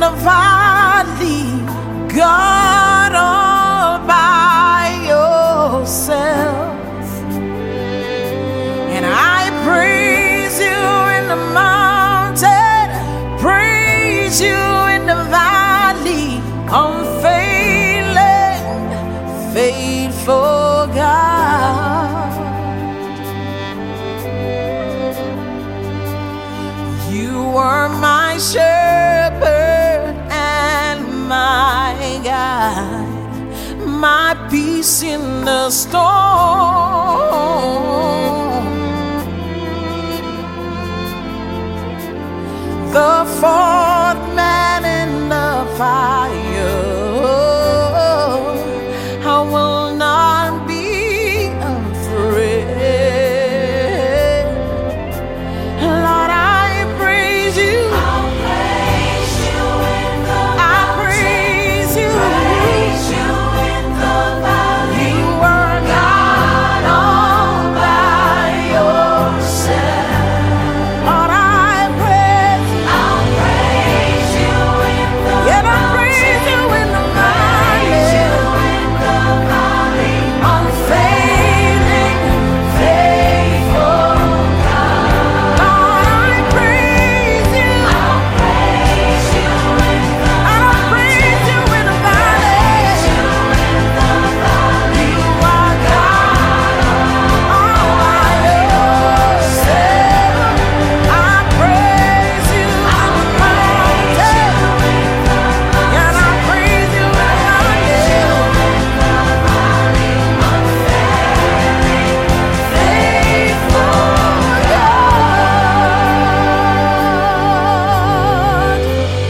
the valley, God all by yourself. And I praise you in the mountain, praise you in the valley, unfailing, faithful God. You are my shepherd and my guide, my peace in the storm. The fourth man in the fire, I will not be afraid. Lord, I praise you. I'll praise you in the Praise you. praise you in the valley. You are God all by yourself. Lord, I praise you. I'll praise you in the Yeah, I praise you in the praise you valley. in the valley. Unfailing, faithful God. Lord, I praise you. I'll praise you in the I praise you in the praise you valley. in the valley. You are God all by yourself. I praise you in the mountain. And I praise you in the faithful God.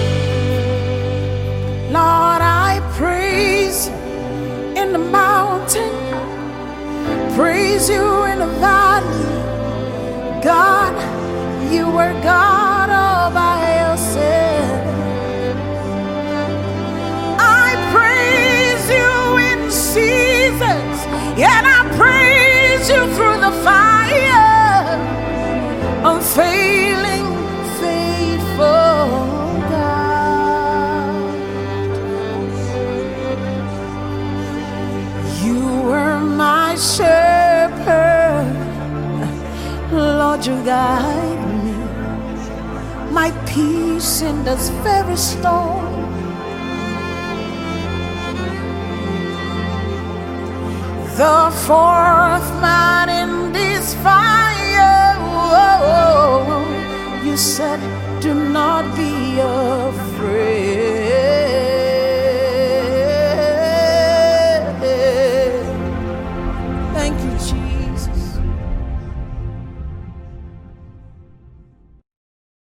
Lord, I praise you in the mountain, praise you in the valley. God, you were God all by yourself. I praise you in seasons, and I praise you through the fire. Unfailing, faithful God. You were my shepherd, Lord, you guide me, my peace in this very storm. The fourth man in this fire, you said, do not be afraid.